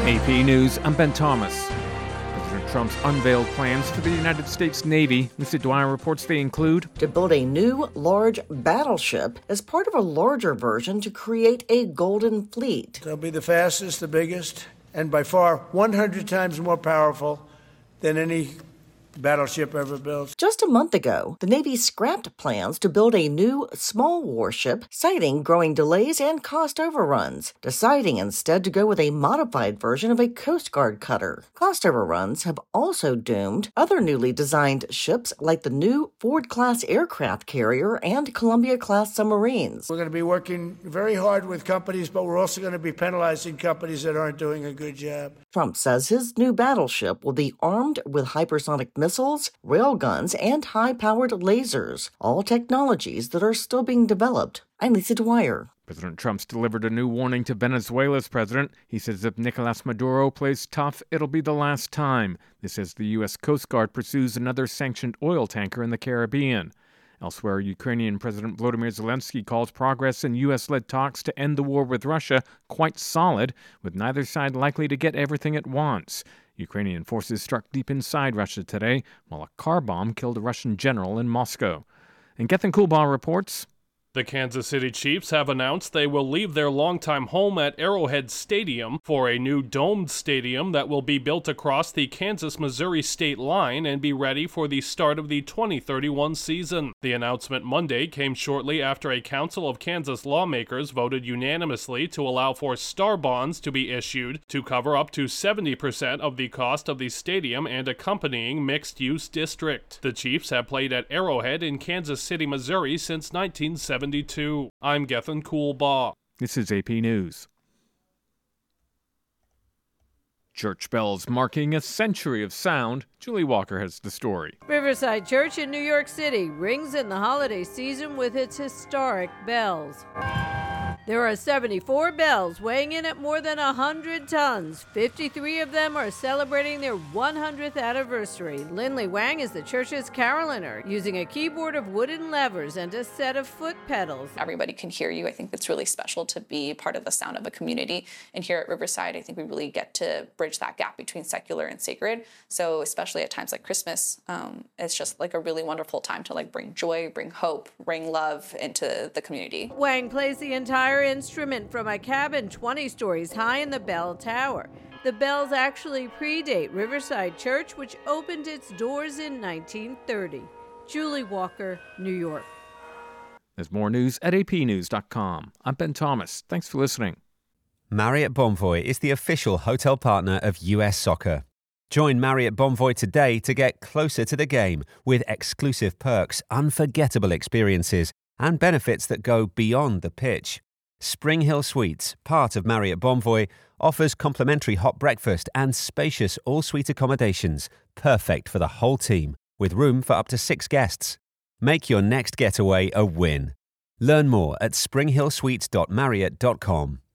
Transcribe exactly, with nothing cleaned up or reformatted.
A P News, I'm Ben Thomas. President Trump's unveiled plans for the United States Navy. Lisa Dwyer reports they include to build a new, large battleship as part of a larger version to create a Golden Fleet. They'll be the fastest, the biggest, and by far one hundred times more powerful than any battleship ever built. Just a month ago, the Navy scrapped plans to build a new small warship, citing growing delays and cost overruns, deciding instead to go with a modified version of a Coast Guard cutter. Cost overruns have also doomed other newly designed ships like the new Ford-class aircraft carrier and Columbia-class submarines. We're going to be working very hard with companies, but we're also going to be penalizing companies that aren't doing a good job. Trump says his new battleship will be armed with hypersonic missiles, railguns, and high-powered lasers, all technologies that are still being developed. I'm Lisa Dwyer. President Trump's delivered a new warning to Venezuela's president. He says if Nicolas Maduro plays tough, it'll be the last time. This as the U S Coast Guard pursues another sanctioned oil tanker in the Caribbean. Elsewhere, Ukrainian President Volodymyr Zelensky calls progress in U S-led talks to end the war with Russia quite solid, with neither side likely to get everything it wants. Ukrainian forces struck deep inside Russia today, while a car bomb killed a Russian general in Moscow. And Gethin Kulba reports. The Kansas City Chiefs have announced they will leave their longtime home at Arrowhead Stadium for a new domed stadium that will be built across the Kansas-Missouri state line and be ready for the start of the twenty thirty-one season. The announcement Monday came shortly after a Council of Kansas lawmakers voted unanimously to allow for star bonds to be issued to cover up to seventy percent of the cost of the stadium and accompanying mixed-use district. The Chiefs have played at Arrowhead in Kansas City, Missouri since nineteen seventy-two. I'm Gethin Kulba. This is A P News. Church bells marking a century of sound. Julie Walker has the story. Riverside Church in New York City rings in the holiday season with its historic bells. There are seventy-four bells weighing in at more than one hundred tons. fifty-three of them are celebrating their one hundredth anniversary. Lindley Wang is the church's carillioner, using a keyboard of wooden levers and a set of foot pedals. Everybody can hear you. I think it's really special to be part of the sound of a community. And here at Riverside, I think we really get to bridge that gap between secular and sacred. So especially at times like Christmas, um, it's just like a really wonderful time to like bring joy, bring hope, bring love into the community. Wang plays the entire instrument from a cabin twenty stories high in the bell tower. The bells actually predate Riverside Church, which opened its doors in nineteen thirty. Julie Walker, New York. There's more news at A P news dot com. I'm Ben Thomas. Thanks for listening. Marriott Bonvoy is the official hotel partner of U S Soccer. Join Marriott Bonvoy today to get closer to the game with exclusive perks, unforgettable experiences, and benefits that go beyond the pitch. Spring Hill Suites, part of Marriott Bonvoy, offers complimentary hot breakfast and spacious all-suite accommodations, perfect for the whole team, with room for up to six guests. Make your next getaway a win. Learn more at spring hill suites dot marriott dot com.